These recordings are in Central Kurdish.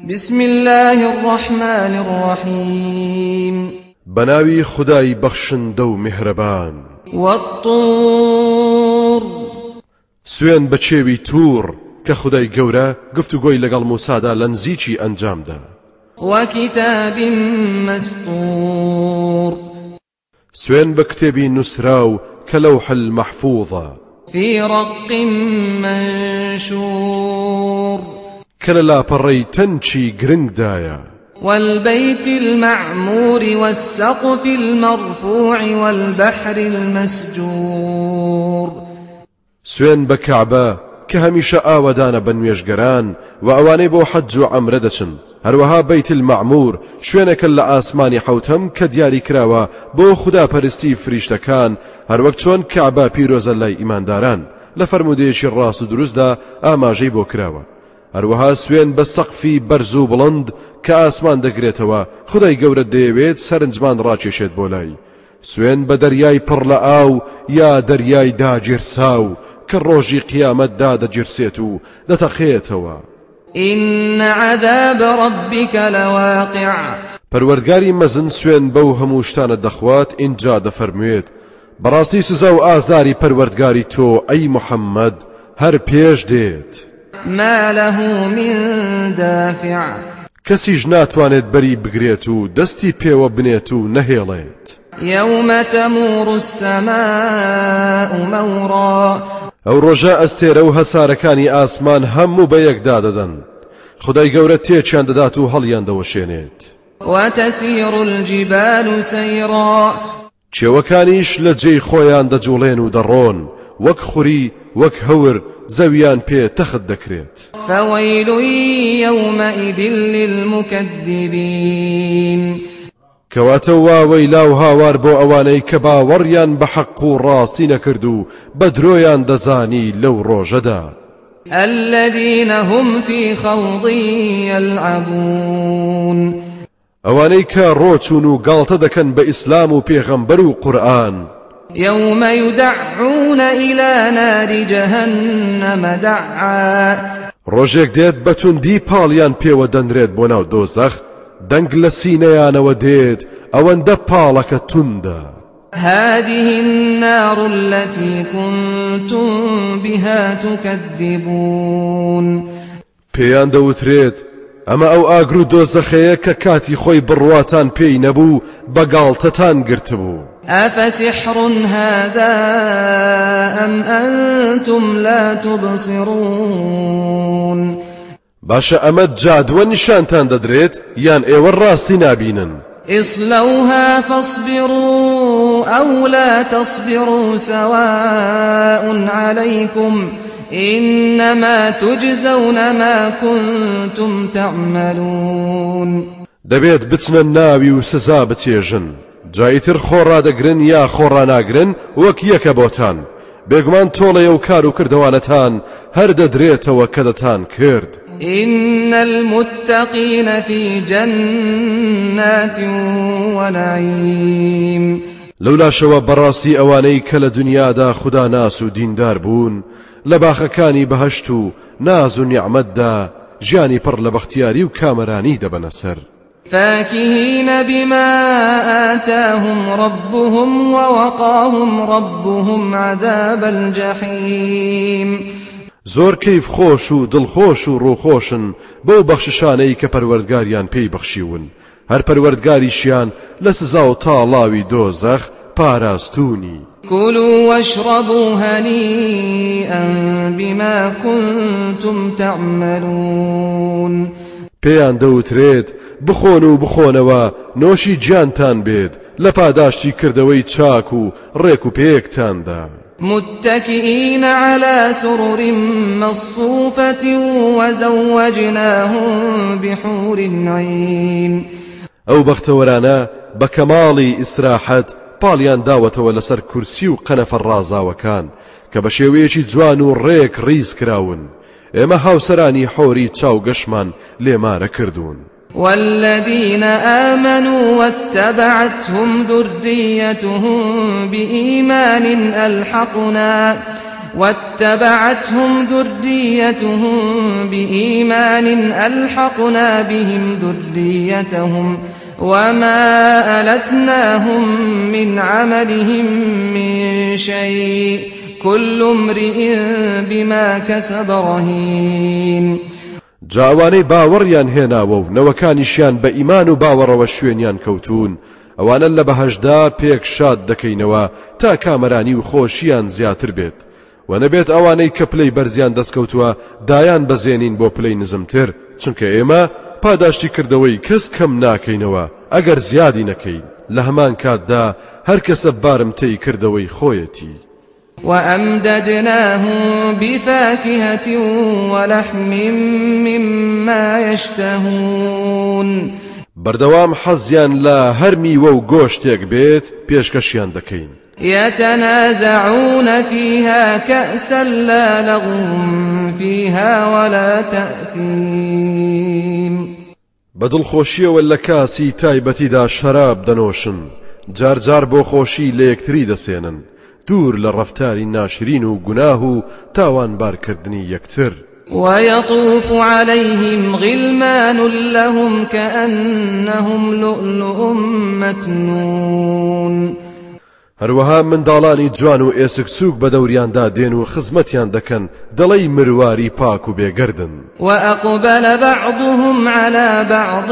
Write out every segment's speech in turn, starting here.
بسم الله الرحمن الرحيم بناوي خداي بخشن دو مهربان والطور سوين بچێوی توور کە خدای گەورە گفتوگۆی لەگەڵ موسادا لە نزیکی ئەنجامدا وكتاب مسطور سوين بكتابي نسراو كلوح المحفوظة في رق منشور كلا بري تنشي جرنگ دايا والبيت المعمور والسقف المرفوع والبحر المسجور سوين بكعبة كهميش آودان بنويشگران وأواني بو حج عمرة دچن هروها بيت المعمور شوينك لآسماني حوتهم كدياري كراوا بو خدا پرستی فريشتكان هروك چون كعبة پیروز اللي إيمان داران لفرموديش الراس دروز دا آماجي بو كراوا هروها سوين بسقفي برزو بلند كآسمان دقريتوا خداي گورد ديويت سرنجمان راچشت بولاي سوين بدرياي پرلآو يا درياي دا جرساو كالروجي قيامت داد جرسيتو دتخيتوا إن عذاب ربك لواقع پروردگاری مزن سوين بو هموشتان الدخوات انجا دفرمويت براستي سزاو آزاري پروردگاری تو اي محمد هر پیش ديت ما له من دافع كسيج ناتوانت بري بگريتو دستي پيو بنيتو نهيلت يوم تمور السماء مورا او رجاء استيرو هساركاني آسمان همو بيك داددن خداي گورة تيچان داداتو هليان دوشينيت وتسير الجبال سيرا چێوەکانیش لە جێی خۆیان دەجوڵێن و دەڕۆن وەک خوری وەک هەور زەویان پێ تەخت دەکرێت فويل يومئذ للمكذبين کەواتە واوەی لاو هاوار بۆ ئەوانەی کە باوەڕیان بە حەق و ڕاستی نەکرد و بە درۆیان دەزانی لەو ڕۆژەدا الذين هم في خوض يلعبون ئەوانەی کە ڕۆچون و گاڵتە دەکەن بە ئیسلام و پێغەمبەر و قورئان يوم يدعون إلى نار جهنم دعا ڕۆژێک دێت بەتوندی پاڵیان پێوە دەنرێت بۆ ناو دۆزەخ دەنگ لە سینەیانەوە دێت ئەوەندە پاڵەکە توندە هذه النار التي كنتم بها تكذبون پێیان دەوترێت ئەمە ئەو ئاگر و دۆزەخەیە کە کاتی خۆی بڕواتان پێی نەبوو بەگاڵتەتان گرتبوو أفسحر هذا أم أنتم لا تبصرون باشە ئەمە جادووە نیشانتان دەدرێت یان ئێوە ڕاستی نابینن اصلوها فاصبروا أو لا تصبروا سواء عليكم إنما تجزون ما كنتم تعملون دەبێت بچنە ناوی و سزا بچێژن جایتر خۆڕا دەگرن یا خۆڕا ناگرن وەک یەکە بۆتان بێگومان تۆڵەیە و کار و کردەوانەتان هەر دەدرێتەوە کە دەتان کرد إن المتقين في جنات ونعيم لولا شەوە بەڕاستی ئەوانەی کە لە دنیادا خدا ناس و دیندار بوون لە باخەکانی بەهەشت و ناز و نیعمەتدا ژیانی پڕ لە بەختیاری و کامەرانی دەبەنە سەر فاكهين بما آتاهم ربهم ووقاهم ربهم عذاب الجحيم زۆر کەیف خۆش و دڵخۆش و ڕووخۆشن بۆ بەخششانەی کە پەروەردگاریان پێی بەخشیون هەر پەروەردگاریشیان لە سزا و تاڵاوی دۆزەخ پاراستونی كلوا واشربوا هنيئا بما كنتم تعملون پێیان دەوترێت بخۆن و بخۆنەوە نۆشی گیانتان بێت لە پاداشتی کردەوەی چاک و ڕێک و پێکتاندا متكئين على سرر مصفوفة وزوجناهم بحور عين ئەو بەختەوەرانە بە کەماڵی ئیستراحەت پاڵیان داوەتەوە لەسەر کورسی و قەنەفە ڕازاوەکان کە بە شێوەیەکی جوان و ڕێک ڕیز کراون ئێمە هاوسەرانی حۆری چاوگەشمان لێمارە کردوون والذين آمنوا واتبعتهم ذريتهم بإيمان واتبعتهم ذريتهم بإيمان ألحقنا بهم ذريتهم وما ألتناهم من عملهم من شيء كل امرئ بما كسب رهين. جاوانەی باوەڕیان هێناوە و نەوەکانیشیان بە ئیمان و باوەڕەوە شوێنیان کەوتون ئەوانە لە بەهەشدا پێک شاد دەکەینەوە تا کامەرانی و خۆشیان زیاتر بێت و نەبێت ئەوانەی کە پلەی بەرزیان دەستکەوتووە دایان بەزێنین بۆ پلەی نزمتر چونکە ئێمە پاداشتی کردەوەی کەس کەم ناکەینەوە ئەگەر زیادی نەکەین لە هەمان کاتدا هەر کەسە بارمتەی کردەوەی خۆیەتی. وأمددناهم بفاكهة ولحم مما يشتهون. بەردەوام حەزیان لە هەر میوە و گۆشتێک بێت پێشکەشیان دەکەین. يتنازعون فيها كأسا لا لغو فيها ولا تأثيم. بەدڵخۆشیەوە لە کاسی تایبەتیدا شەراب دەنۆشن جار جار بۆ خۆشی لە یەکتری دەسێنن دوور لە ڕەفتاری ناشرین و گوناه و تاوانبارکردنی یەکتر. ويطوف عليهم غلمان لهم كأنهم لؤلؤ مكنون. هەروەها منداڵانی جوان و ئێسک سووک بە دەوریاندا دێن و خزمەتیان دەکەن دەڵێی مرواری پاک و بێگەردن. وأقبل بعضهم على بعض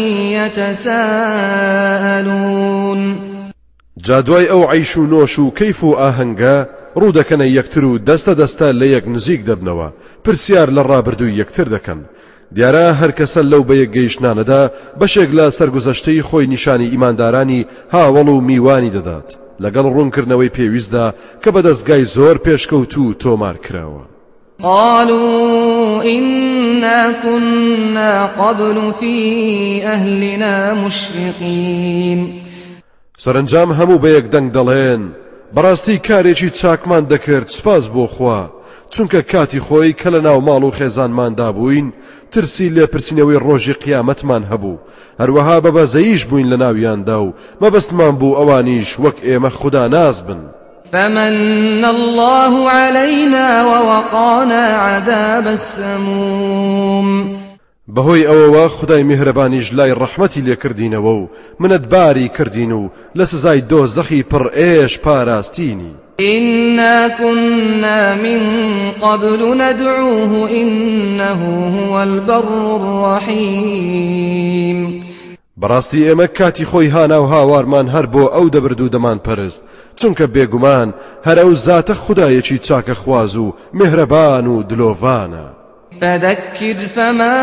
يتساءلون. جادوای ئەو عەیش و نۆش و کەیف و ئاهەنگە ڕوودەکەنە یەکتر و دەستە دەستە لە یەک نزیک دەبنەوە پرسیار لە ڕابردووی یەکتر دەکەن. دیارە هەر کەسە لەو بە یەک گەیشتنانەدا بەشێک لە سەرگوزەشتەی خۆی نیشانی ئیماندارانی هاوڵ و میوانی دەدات لەگەڵ ڕوونکردنەوەی پێویستدا کە بە دەستگای زۆر پێشکەوت و تۆمار کراوە. قالوا إنا كنا قبل في أهلنا مشفقين. سەرنجام هەموو بە یەک دەنگ دەڵێن بەڕاستی کارێکی چاکمان دەکرد سپاس بۆ خوا چونکە کاتی خۆی کە لە ناو ماڵ و خێزانماندا بووین ترسی لێپرسینەوەی ڕۆژی قیامەتمان هەبوو هەروەها بە بەزەییش بووین لە ناویاندا و مەبەستمان بوو ئەوانیش وەک ئێمە خوددا ناز بن. فمن الله علينا ووقانا عذاب السموم. بەهۆی ئەوەوە خدای میهرەبانیش لای ڕەحمەتی لێکردینەوە و منەتباری کردین و لە سزای دۆزەخی پڕ ئێش پاراستینی. إنا كنا من قبل ندعوه إنه هو البر الرحيم. بەڕاستی ئێمە کاتی خۆی هانا و هاوارمان هەر بۆ ئەو دەبرد و دەمان پەرست چونکە بێگومان هەر ئەو زاتە خودایەکی چاکە خواز و میهرەبان و دلۆڤانە. فذكر فما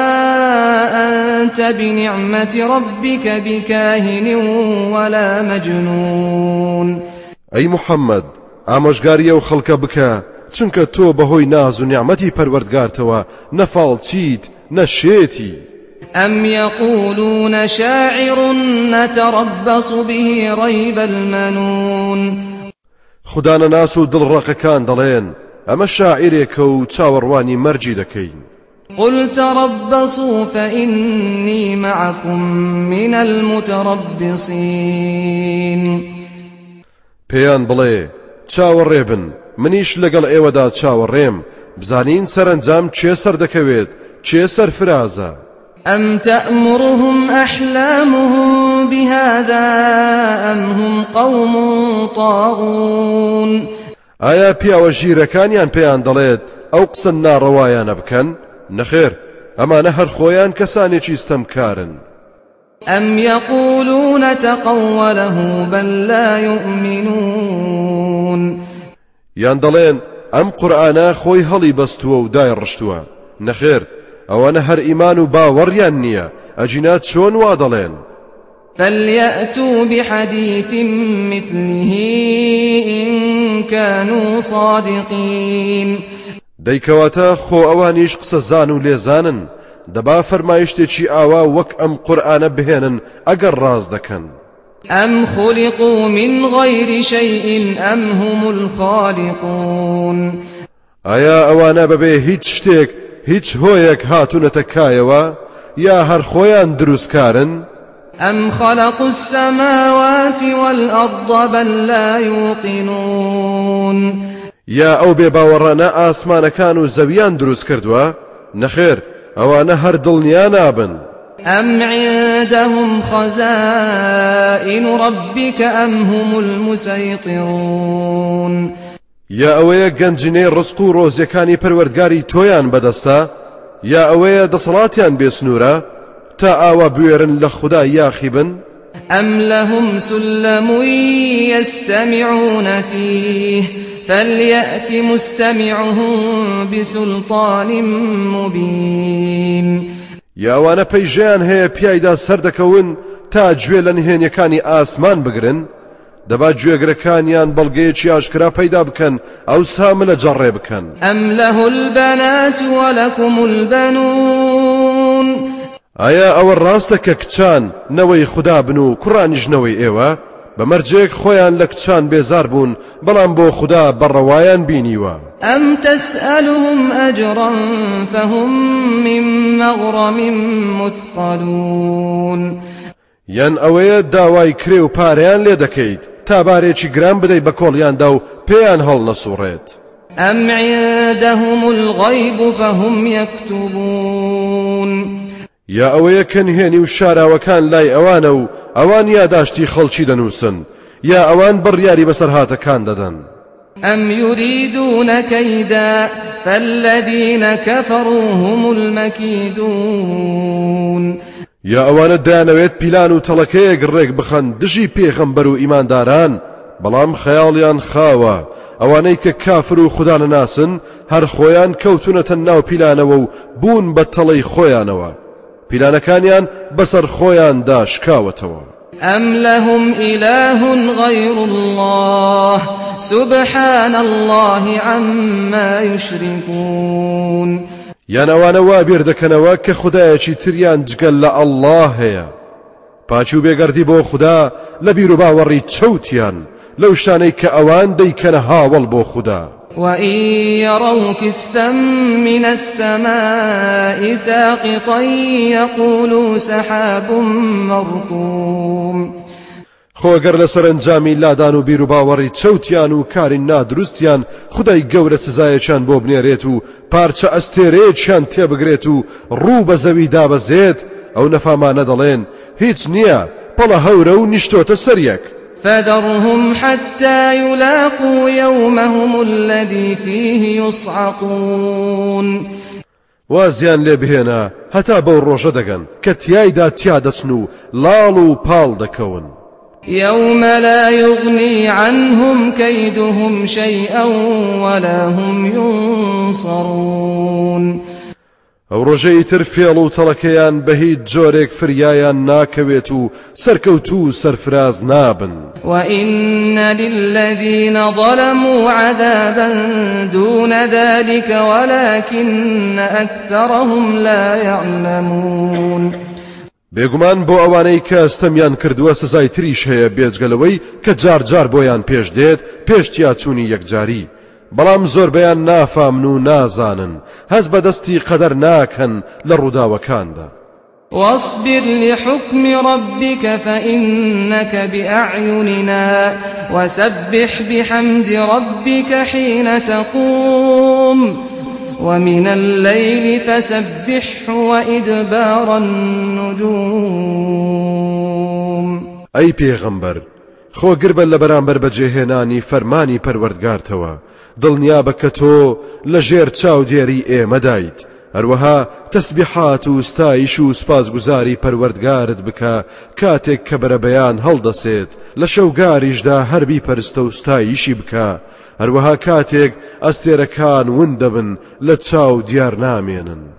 أنت بنعمة ربك بكاهن ولا مجنون. أي محمد ئامۆژگاریە و خەڵکە بکە چونکە تۆ بەهۆی ناز و نیعمەتی پەروەردگارتەوە نەفاڵچیت نەشێتی. أم يقولون شاعر نتربص به ريب المنون. خدا نەناس و دڵڕەقەکان دەڵێن ئەمە شاعیرێکە و چاوەڕوانی مەرجی دەکەین. قل تربصوا فإني معكم من المتربصين. پێیان بڵێ چاوەڕێ بن منیش لەگەڵ ئێوەدا چاوەڕێم بزانین سەرنجام چێ سەر دەکەوێت چێ سەرفرازە. أم تأمرهم أحلامهم بهذا أم هم قوم طاغون. ئایا پیاوە ژیرەکانیان پێیان دەڵێت ئەو قسە ناڕەوایانە بکەن؟ نەخێر ئەمانە هەر خۆیان کەسانێکی ستەمکارن. أم يقولون تقوله بل لا يؤمنون. یان دەڵێن ئەم قورئانە خۆی هەڵی بەستووە و دای ڕشتووە. نەخێر ئەوانە هەر ئیمان و باوەڕیان نییە ئەجینات چۆن وا دەڵێن. فليأتوا بحديث مثله إن كانوا صادقين. دەیکەواتە خۆ ئەوانیش قسە زان و لێزانن دەبا فەرمایشتێکی ئاوا وەک ئەم قورئانە بهێنن ئەگەر ڕاز دەکەن. أم خلقوا من غير شيء أم هم الخالقون. ئایا ئەوانە بەبێ هیچ شتێک هیچ هۆیەک هاتوونەتە کایەوە یا هەر خۆیان دروستکارن؟ أم خلقوا السماوات والأرض بل لا يوقنون. یا ئەو بێباوەڕانە ئاسمانەکان و زەویان دروست کردووە؟ نەخێر، ئەوانە هەر دڵنیا نابن. أم عندهم خزائن ربك أم هم المسيطرون یا ئەوەیە گەنجینەی ڕزق و ڕۆزیەکانی پەروەردگاری تۆیان بەدەستە؟ یا ئەوەیە دەسەڵاتیان بێسنوورە تا ئاوا بوێرن لە خوددا یاخی بن؟ أم لهم سلم يستمعون فيه فليأت مستمعهم بسلطان مبين یا ئەوانە پەیژەیان هەیە پیایدا سەردەکەون تا گوێ لە نهێنیەکانی ئاسمان بگرن؟ دەبا گوێگرەکانیان بەڵگەیەکی ئاشکرا پەیدا بکەن ئەو سامە لە جەڕێ بکەن. أم له البنات ولكم البنون ئایا ئەوە ڕاستە کە کچان نەوەی خوددا بن و کوڕانیش نەوەی ئێوە؟ بەمەرجێک خۆیان لە کچان بێزار بوون بەڵام بۆ خوددا بەڕەوایان بینیوە. أم تسألهم أجرا فهم من مغرم مثقلون یان ئەوەیە داوای کرێ و پارەیان لێ دەکەیت تا بارێکی گران بدەیت بە کۆڵیاندا و پێیان هەڵ نەسوڕێت. أم عندهم الغيب فهم يكتبون یا ئەوەیە کە نهێنی و شاراوەکان لای ئەوانە و ئەوان یاداشتی خەڵکی دەنووسن یا ئەوان بڕیاری بەسەر هاتەکان دەدەن. أم يريدون كيدا فالذين كفروا هم المكيدون یا ئەوانە دایانەوێت پیلان و تەڵەکەیەک ڕێک بخەن دژی پێغەمبەر و ئیمانداران بەڵام خەیاڵیان خاوە. ئەوانەی کە کافر و خوددا نەناسن هەر خۆیان کەوتونەتە ناو پیلانەوە و بوون بە تەڵەی خۆیانەوە. پیلانەکانیان بەسەر خۆیاندا شکاوەتەوە. أم لهم إله غير الله سبحان الله عما يشركون یان ئەوانە وا بیر دەکەنەوە کە خودایەکی تریان جگەل لە ئەڵڵاه هەیە. پاچی و بێگەردی بۆ خوددا لە بیر و باوەڕی چەوتیان لەو شانەی کە ئەوان دەیکەنە هاوڵ بۆ خوددا. وإن يروا كسفا من السماء ساقطا يقولوا سحاب مركوم خۆگەر لە سەرنجامی لادان و بیر و باوەڕی چەوتیان و کاری نادروستیان خودای گەورە سزایەکیان بۆ بنێرێت و پارچە ئەستێرەیەکیان تێبگرێت و ڕوو بە زەوی دابەزێت ئەو نەفامانە دەڵێن هیچ نییە پەڵە هەورە و نیشتۆتە سەریەک. فذرهم حتى يلاقوا يومهم الذي فيه يصعقون وازیان لێ بهێنە هەتا بەو ڕۆژە دەگەن کە تیایدا تیا دەچن و لاڵ و پاڵ دەکەون. يوم لا يغني عنهم كيدهم شيئا ولا هم ينصرون ئەو ڕۆژەی تر فێڵ و تەڵەکەیان بە هیچ جۆرێک فریایان ناکەوێت و سەرکەوت و سەرفراز نابن. وإن للذين ظلموا عذابا دون ذلك ولكن أكثرهم لا يعلمون بێگومان بۆ ئەوانەی کە ئەستەمیان کردووە سزای تریش هەیە بێجگەلەوەی کە جار جار بۆیان پێش دێت پێشتیا چوونی یەکجاری. بەڵام زۆربەیان نافامن و نازانن هەز بەدەستی قەدەر ناکەن لە ڕووداوەکاندا. واصبر لحكم ربك فإنك بأعيننا وسبح بحمد ربك حين تقوم ومن الليل فسبحه وإدبار النجوم ئەی پێغەمبەر خۆگر بە لە بەرامبەر بەجێهێنانی فەرمانی پەروەردگارتەوە دڵنیا بە کە تۆ لە ژێر چاودێری ئێمەدایت. هەروەها تەسبیحات و ستایش و سوپاسگوزاری پەروەردگارت بکە کاتێک کە بەرەبەیان هەڵدەسێت لە شەوگاریشدا هەربی پەرستە و ستایشی بکە. هەروەها کاتێک ئەستێرەکان ون دەبن لە چاو دیار نامێنن.